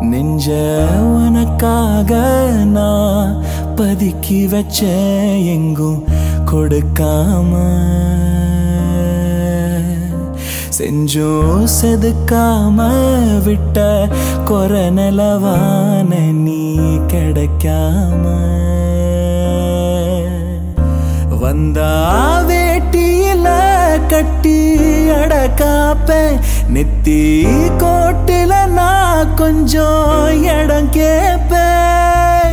நெஞ்ச உனக்காக நான் பதுக்கி வச்ச எங்கும் கொடுக்காம செஞ்சோம் செதுக்காம விட்ட கொரநலவான நீ கிடைக்காம வந்தா வேட்டியில கட்டி அடக்காப்ப நெத்தி கோட்டில நான் கொஞ்சம் இடம் கேப்பேன்.